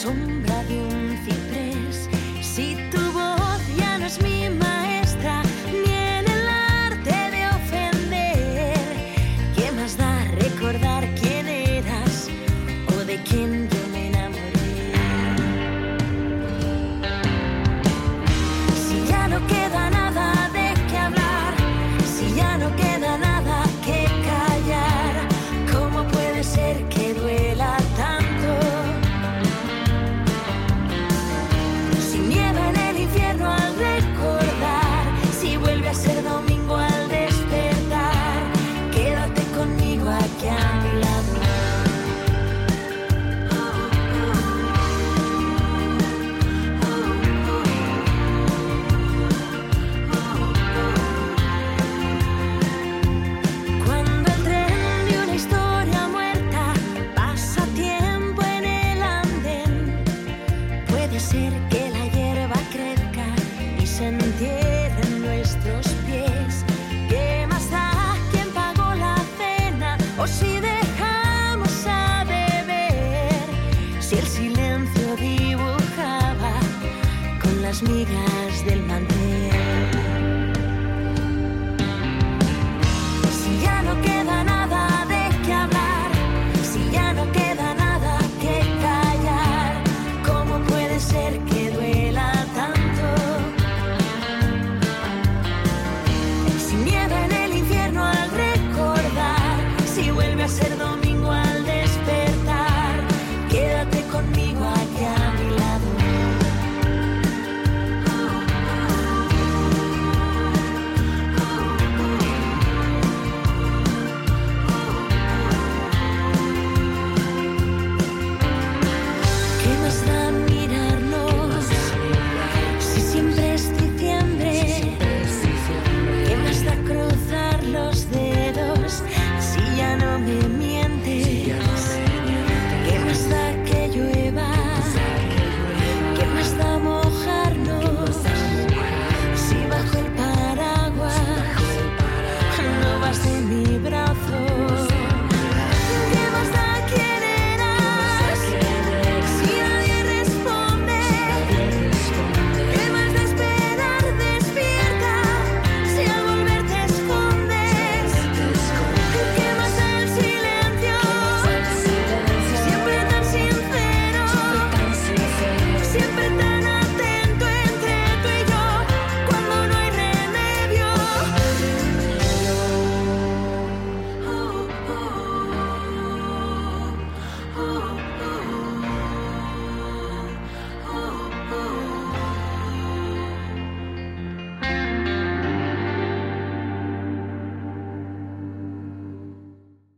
sombra de un ciprés. Si tu voz ya no es mi maestra, ni en el arte de ofender, ¿qué más da recordar quién eras o de quién yo me enamoré? Si ya no queda nada de qué hablar, si ya no queda nada que callar, ¿cómo puede ser que duela tanto? Ser domingo al despertar, quédate conmigo aquí a mi lado. Cuando el tren de una historia muerta pasa tiempo en el andén, puede ser que la hierba crezca y se entierre en nuestros pies. ¿Qué más da quién pagó la cena o si dejamos a beber? Si el silencio dibujaba con las migas